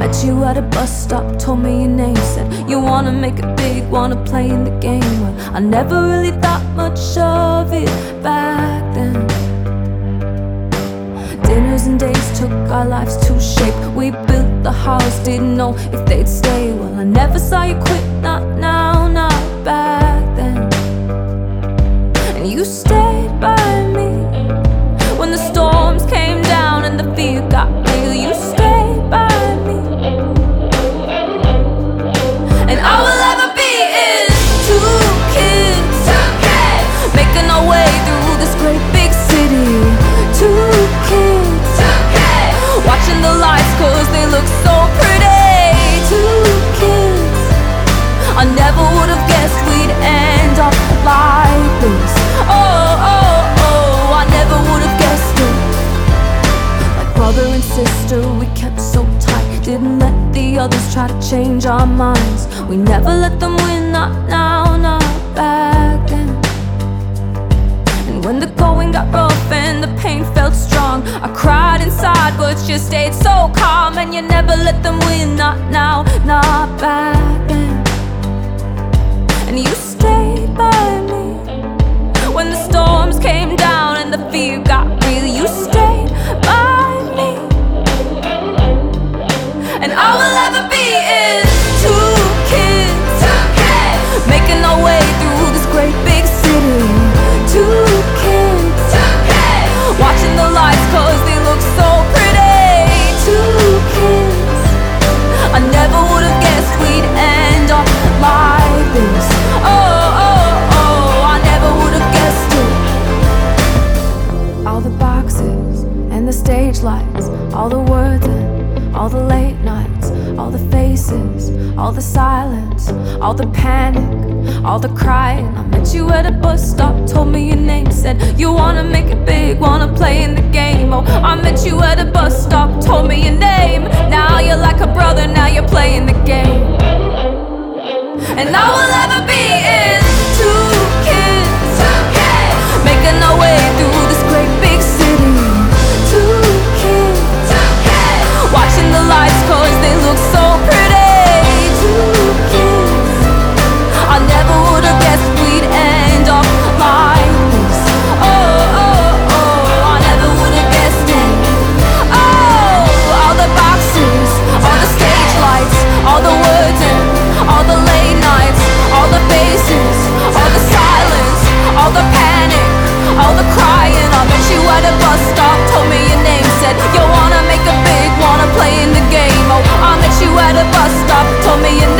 met you at a bus stop, told me your name, said you wanna make it big, wanna play in the game. Well, I never really thought much of it back then. Dinners and days took our lives to shape. We built the house, didn't know if they'd stay. Well, I never saw you quit, not now, not back then. And you stayed by me when the storms came down and the fear got real. You stayed by me, and all we'll ever be is two kids, making our way through this great big city. Two kids, watching the lights 'cause they look so pretty. Two kids, I never would have guessed we'd end up like this. Oh, oh, oh, I never would have guessed it. Like brother and sister, we kept so tight. Didn't let the others try to change our minds. We never let them win, not now, not back then. And when the going got rough and the pain felt strong, I cried inside, but you stayed so calm. And you never let them win, not now, not back then. And you stayed by me when the storms came down and the fear got real. You stayed by me, and all we'll ever be is two kids, making our way through this great big city. Two kids, watching the lights 'cause they look so pretty. Two kids, I never would have guessed we'd end up like this. Oh, oh, oh, I never would have guessed it. All the boxes and the stage lights, all the words and all the late nights, all the faces, all the silence, all the panic, all the crying. I met you at a bus stop, told me your name, said you wanna make it big, wanna play in the game. Oh, I met you at a bus stop, told me your name. Now you're like a brother, now you're playing the game. And all we'll ever be is two kids, making our way through this great big city. Two kids, watching the lights 'cause they look so pretty. Two kids, I never would have guessed we'd end up like this. Oh, oh, oh, I never would have guessed it. Oh, all the boxes, all the stage lights, all the words and all the late nights, all the faces, all the silence, all the panic, all the crying. I met you at a bus stop, told me your name, said you wanna make it big, wanna play in the game. Oh, I met you at a bus stop, told me your name.